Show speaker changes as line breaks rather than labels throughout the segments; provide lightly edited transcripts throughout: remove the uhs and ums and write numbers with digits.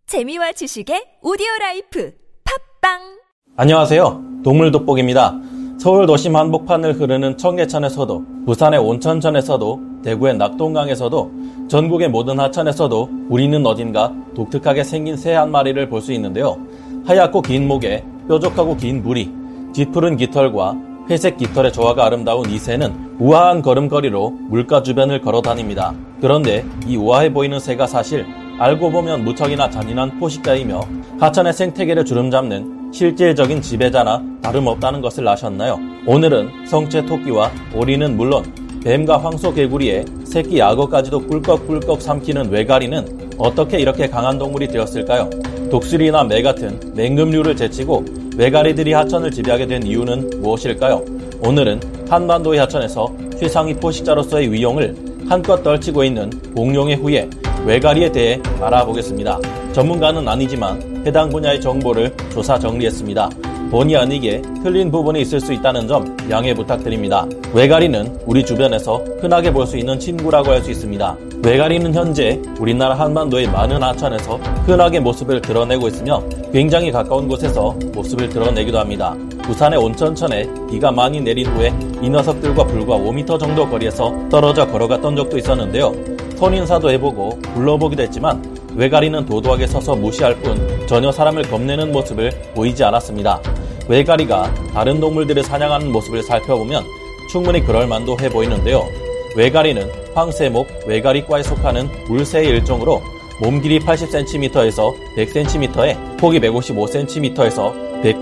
재미와 지식의 오디오라이프 팝빵.
안녕하세요. 동물돋보기입니다. 서울 도심 한복판을 흐르는 청계천에서도, 부산의 온천천에서도, 대구의 낙동강에서도, 전국의 모든 하천에서도 우리는 어딘가 독특하게 생긴 새 한 마리를 볼 수 있는데요. 하얗고 긴 목에 뾰족하고 긴 부리, 짙푸른 깃털과 회색 깃털의 조화가 아름다운 이 새는 우아한 걸음걸이로 물가 주변을 걸어 다닙니다. 그런데 이 우아해 보이는 새가 사실 알고 보면 무척이나 잔인한 포식자이며 하천의 생태계를 주름잡는 실질적인 지배자나 다름없다는 것을 아셨나요? 오늘은 성체 토끼와 오리는 물론 뱀과 황소개구리의 새끼 악어까지도 꿀꺽꿀꺽 삼키는 외가리는 어떻게 이렇게 강한 동물이 되었을까요? 독수리나 매 같은 맹금류를 제치고 외가리들이 하천을 지배하게 된 이유는 무엇일까요? 오늘은 한반도의 하천에서 최상위 포식자로서의 위용을 한껏 떨치고 있는 공룡의 후예 외가리에 대해 알아보겠습니다. 전문가는 아니지만 해당 분야의 정보를 조사 정리했습니다. 본의 아니게 틀린 부분이 있을 수 있다는 점 양해 부탁드립니다. 외가리는 우리 주변에서 흔하게 볼 수 있는 친구라고 할 수 있습니다. 외가리는 현재 우리나라 한반도의 많은 하천에서 흔하게 모습을 드러내고 있으며 굉장히 가까운 곳에서 모습을 드러내기도 합니다. 부산의 온천천에 비가 많이 내린 후에 이 녀석들과 불과 5m 정도 거리에서 떨어져 걸어갔던 적도 있었는데요. 손인사도 해보고 불러보기도 했지만 외가리는 도도하게 서서 무시할 뿐 전혀 사람을 겁내는 모습을 보이지 않았습니다. 외가리가 다른 동물들을 사냥하는 모습을 살펴보면 충분히 그럴만도 해 보이는데요. 외가리는 황새목 외가리과에 속하는 물새의 일종으로 몸 길이 80cm에서 100cm에 폭이 155cm에서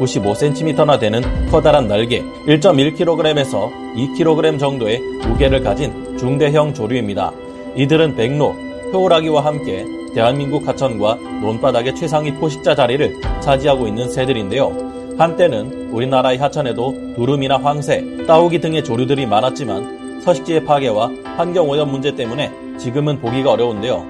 195cm나 되는 커다란 날개, 1.1kg에서 2kg 정도의 무게를 가진 중대형 조류입니다. 이들은 백로, 효라기와 함께 대한민국 하천과 논바닥의 최상위 포식자 자리를 차지하고 있는 새들인데요. 한때는 우리나라의 하천에도 두루미나 황새, 따오기 등의 조류들이 많았지만 서식지의 파괴와 환경오염 문제 때문에 지금은 보기가 어려운데요.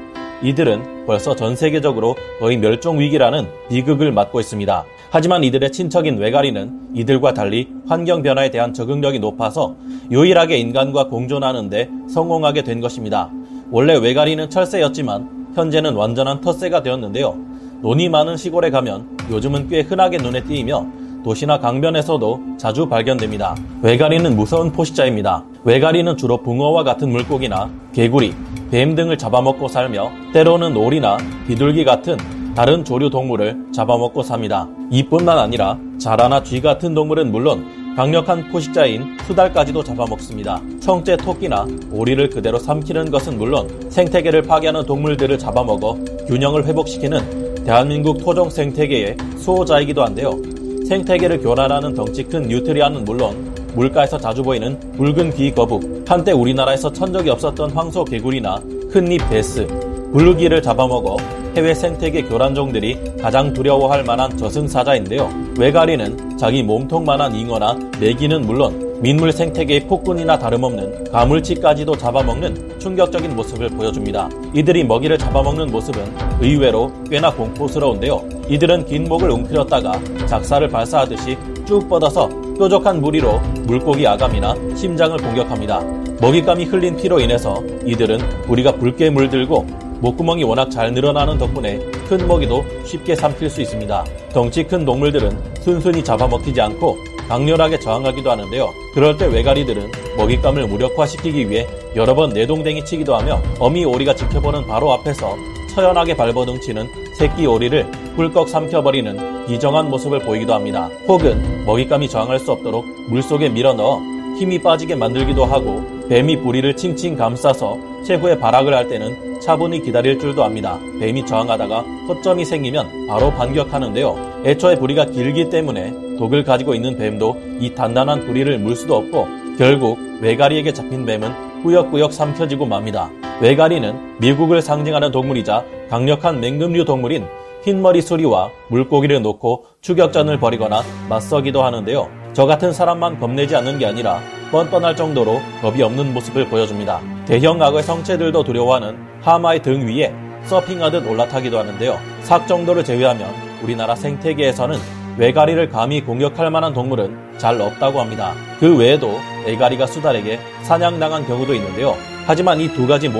이들은 벌써 전 세계적으로 거의 멸종위기라는 비극을 맞고 있습니다. 하지만 이들의 친척인 외가리는 이들과 달리 환경 변화에 대한 적응력이 높아서 유일하게 인간과 공존하는 데 성공하게 된 것입니다. 원래 외가리는 철새였지만 현재는 완전한 텃새가 되었는데요. 논이 많은 시골에 가면 요즘은 꽤 흔하게 눈에 띄이며 도시나 강변에서도 자주 발견됩니다. 외가리는 무서운 포식자입니다. 외가리는 주로 붕어와 같은 물고기나 개구리, 뱀 등을 잡아먹고 살며 때로는 오리나 비둘기 같은 다른 조류 동물을 잡아먹고 삽니다. 이뿐만 아니라 자라나 쥐 같은 동물은 물론 강력한 포식자인 수달까지도 잡아먹습니다. 성체 토끼나 오리를 그대로 삼키는 것은 물론 생태계를 파괴하는 동물들을 잡아먹어 균형을 회복시키는 대한민국 토종 생태계의 수호자이기도 한데요. 생태계를 교란하는 덩치 큰 뉴트리아는 물론 물가에서 자주 보이는 붉은 귀거북, 한때 우리나라에서 천적이 없었던 황소개구리나 큰잎 베스, 블루기를 잡아먹어 해외 생태계 교란종들이 가장 두려워할 만한 저승사자인데요. 외가리는 자기 몸통만한 잉어나 메기는 물론 민물 생태계의 폭군이나 다름없는 가물치까지도 잡아먹는 충격적인 모습을 보여줍니다. 이들이 먹이를 잡아먹는 모습은 의외로 꽤나 공포스러운데요. 이들은 긴 목을 웅크렸다가 작사를 발사하듯이 쭉 뻗어서 뾰족한 무리로 물고기 아감이나 심장을 공격합니다. 먹잇감이 흘린 피로 인해서 이들은 우리가 붉게 물들고 목구멍이 워낙 잘 늘어나는 덕분에 큰 먹이도 쉽게 삼킬 수 있습니다. 덩치 큰 동물들은 순순히 잡아먹히지 않고 강렬하게 저항하기도 하는데요. 그럴 때 외가리들은 먹잇감을 무력화시키기 위해 여러 번 내동댕이 치기도 하며 어미 오리가 지켜보는 바로 앞에서 처연하게 발버둥치는 새끼 오리를 꿀꺽 삼켜버리는 비정한 모습을 보이기도 합니다. 혹은 먹잇감이 저항할 수 없도록 물속에 밀어넣어 힘이 빠지게 만들기도 하고 뱀이 부리를 칭칭 감싸서 최후의 발악을 할 때는 차분히 기다릴 줄도 압니다. 뱀이 저항하다가 허점이 생기면 바로 반격하는데요. 애초에 부리가 길기 때문에 독을 가지고 있는 뱀도 이 단단한 부리를 물 수도 없고 결국 외가리에게 잡힌 뱀은 꾸역꾸역 삼켜지고 맙니다. 외가리는 미국을 상징하는 동물이자 강력한 맹금류 동물인 흰머리 수리와 물고기를 놓고 추격전을 벌이거나 맞서기도 하는데요. 저 같은 사람만 겁내지 않는 게 아니라 뻔뻔할 정도로 겁이 없는 모습을 보여줍니다. 대형 악어의 성체들도 두려워하는 하마의 등 위에 서핑하듯 올라타기도 하는데요. 삭 정도를 제외하면 우리나라 생태계에서는 외가리를 감히 공격할 만한 동물은 잘 없다고 합니다. 그 외에도 외가리가 수달에게 사냥당한 경우도 있는데요. 하지만 이 두 가지 모두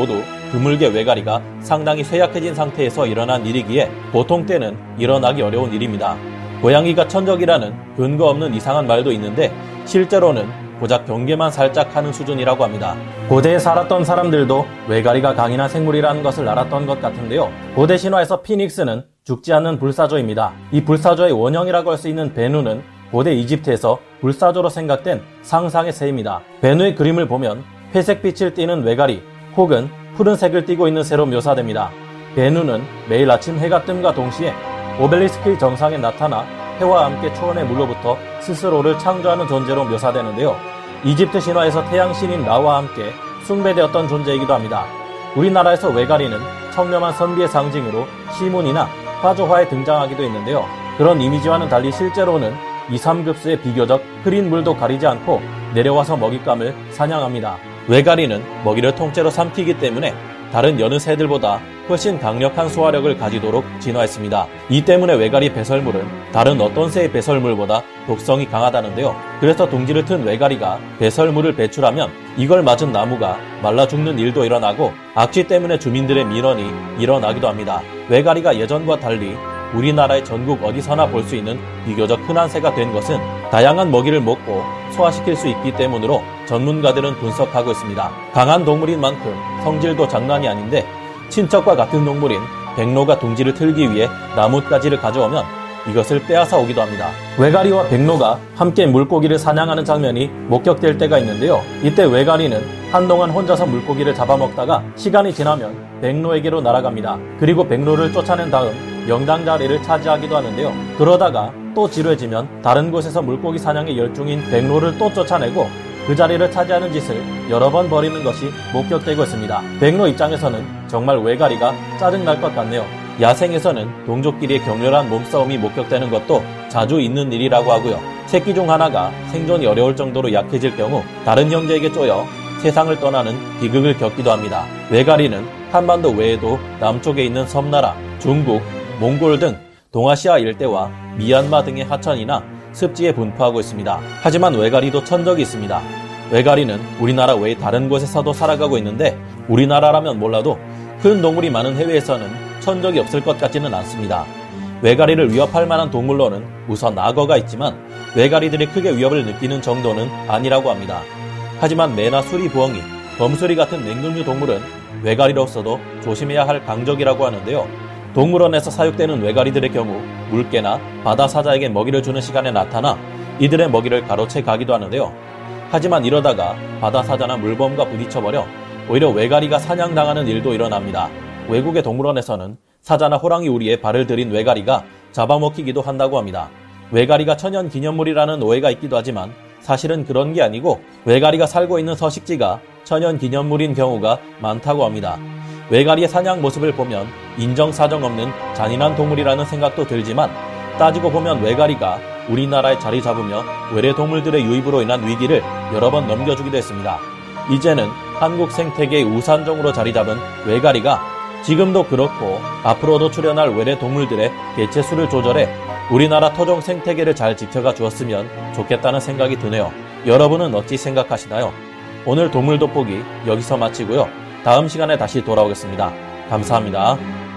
드물게 외가리가 상당히 쇠약해진 상태에서 일어난 일이기에 보통 때는 일어나기 어려운 일입니다. 고양이가 천적이라는 근거 없는 이상한 말도 있는데 실제로는 고작 경계만 살짝 하는 수준이라고 합니다. 고대에 살았던 사람들도 외가리가 강인한 생물이라는 것을 알았던 것 같은데요. 고대 신화에서 피닉스는 죽지 않는 불사조입니다. 이 불사조의 원형이라고 할 수 있는 베누는 고대 이집트에서 불사조로 생각된 상상의 새입니다. 베누의 그림을 보면 회색빛을 띠는 외가리 혹은 푸른색을 띠고 있는 새로 묘사됩니다. 베누는 매일 아침 해가 뜸과 동시에 오벨리스크의 정상에 나타나 해와 함께 초원의 물로부터 스스로를 창조하는 존재로 묘사되는데요. 이집트 신화에서 태양신인 라와 함께 숭배되었던 존재이기도 합니다. 우리나라에서 외가리는 청렴한 선비의 상징으로 시문이나 화조화에 등장하기도 했는데요. 그런 이미지와는 달리 실제로는 2, 3급수의 비교적 흐린 물도 가리지 않고 내려와서 먹잇감을 사냥합니다. 외가리는 먹이를 통째로 삼키기 때문에 다른 여느 새들보다 훨씬 강력한 소화력을 가지도록 진화했습니다. 이 때문에 외가리 배설물은 다른 어떤 새의 배설물보다 독성이 강하다는데요. 그래서 둥지를 튼 외가리가 배설물을 배출하면 이걸 맞은 나무가 말라 죽는 일도 일어나고 악취 때문에 주민들의 민원이 일어나기도 합니다. 외가리가 예전과 달리 우리나라의 전국 어디서나 볼 수 있는 비교적 흔한 새가 된 것은 다양한 먹이를 먹고 소화시킬 수 있기 때문으로 전문가들은 분석하고 있습니다. 강한 동물인 만큼 성질도 장난이 아닌데 친척과 같은 동물인 백로가 둥지를 틀기 위해 나뭇가지를 가져오면 이것을 빼앗아 오기도 합니다. 외가리와 백로가 함께 물고기를 사냥하는 장면이 목격될 때가 있는데요. 이때 외가리는 한동안 혼자서 물고기를 잡아먹다가 시간이 지나면 백로에게로 날아갑니다. 그리고 백로를 쫓아낸 다음 명당 자리를 차지하기도 하는데요. 그러다가 또 지루해지면 다른 곳에서 물고기 사냥에 열중인 백로를 또 쫓아내고 그 자리를 차지하는 짓을 여러 번 벌이는 것이 목격되고 있습니다. 백로 입장에서는 정말 외가리가 짜증날 것 같네요. 야생에서는 동족끼리의 격렬한 몸싸움이 목격되는 것도 자주 있는 일이라고 하고요. 새끼 중 하나가 생존이 어려울 정도로 약해질 경우 다른 형제에게 쪼여 세상을 떠나는 비극을 겪기도 합니다. 외가리는 한반도 외에도 남쪽에 있는 섬나라, 중국, 몽골 등 동아시아 일대와 미얀마 등의 하천이나 습지에 분포하고 있습니다. 하지만 외가리도 천적이 있습니다. 외가리는 우리나라 외 다른 곳에서도 살아가고 있는데 우리나라라면 몰라도 큰 동물이 많은 해외에서는 천적이 없을 것 같지는 않습니다. 외가리를 위협할 만한 동물로는 우선 악어가 있지만 외가리들이 크게 위협을 느끼는 정도는 아니라고 합니다. 하지만 매나 수리부엉이, 범수리 같은 맹금류 동물은 외가리로서도 조심해야 할 강적이라고 하는데요. 동물원에서 사육되는 외가리들의 경우 물개나 바다사자에게 먹이를 주는 시간에 나타나 이들의 먹이를 가로채 가기도 하는데요. 하지만 이러다가 바다사자나 물범과 부딪혀버려 오히려 외가리가 사냥당하는 일도 일어납니다. 외국의 동물원에서는 사자나 호랑이 우리에 발을 들인 외가리가 잡아먹히기도 한다고 합니다. 외가리가 천연기념물이라는 오해가 있기도 하지만 사실은 그런 게 아니고 외가리가 살고 있는 서식지가 천연기념물인 경우가 많다고 합니다. 외가리의 사냥 모습을 보면 인정사정 없는 잔인한 동물이라는 생각도 들지만 따지고 보면 외가리가 우리나라에 자리 잡으며 외래 동물들의 유입으로 인한 위기를 여러 번 넘겨주기도 했습니다. 이제는 한국 생태계의 우산종으로 자리 잡은 외가리가 지금도 그렇고 앞으로도 출현할 외래 동물들의 개체 수를 조절해 우리나라 토종 생태계를 잘 지켜가 주었으면 좋겠다는 생각이 드네요. 여러분은 어찌 생각하시나요? 오늘 동물 돋보기 여기서 마치고요. 다음 시간에 다시 돌아오겠습니다. 감사합니다.